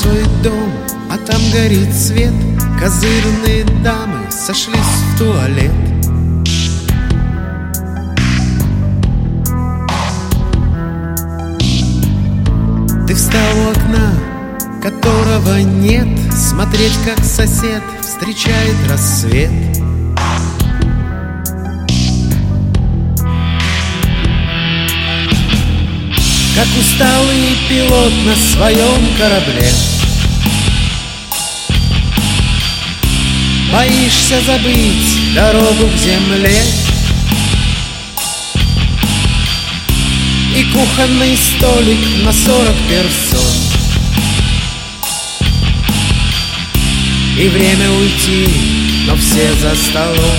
свой дом, а там горит свет. Козырные дамы сошлись в туалет. Ты встал у окна, которого нет, смотреть, как сосед встречает рассвет. Как усталый пилот на своем корабле, боишься забыть дорогу к земле. И кухонный столик на 40 персон, и время уйти, но все за столом.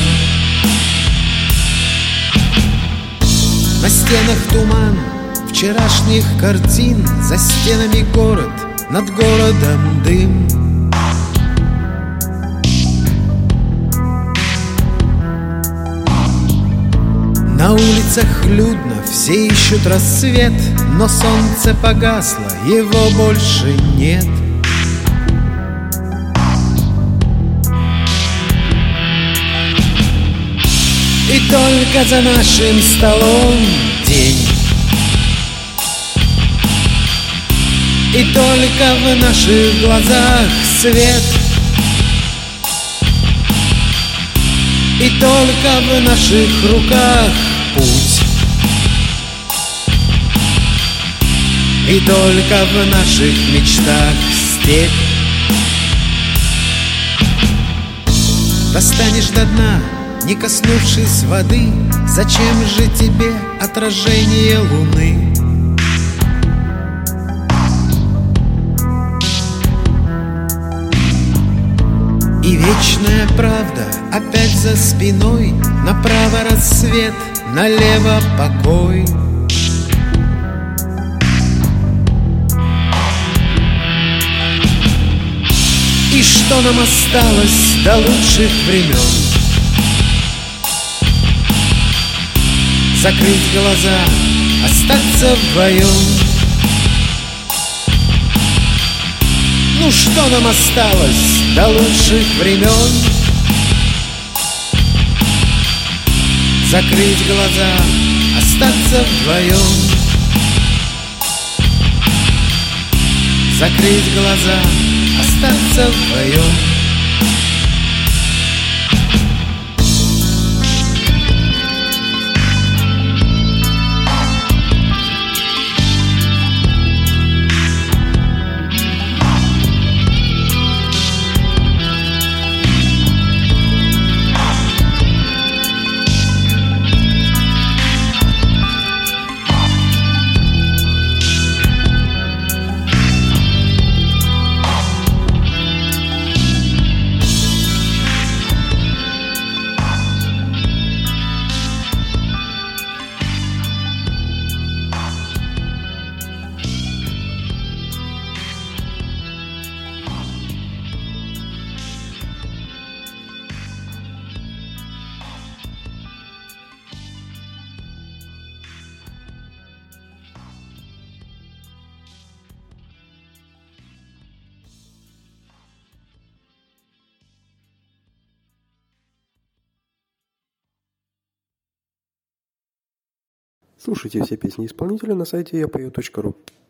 На стенах туман вчерашних картин, за стенами город, над городом дым. На улицах людно, все ищут рассвет, но солнце погасло, его больше нет. И только за нашим столом день, и только в наших глазах свет, и только в наших руках путь, и только в наших мечтах степь. Достанешь до дна, не коснувшись воды, зачем же тебе отражение луны? И вечная правда опять за спиной, направо рассвет, налево покой. И что нам осталось до лучших времен? Закрыть глаза, остаться вдвоем. Ну что нам осталось до лучших времен? Закрыть глаза, остаться вдвоем. Закрыть глаза, остаться вдвоем. Слушайте все песни исполнителя на сайте yapою.ru.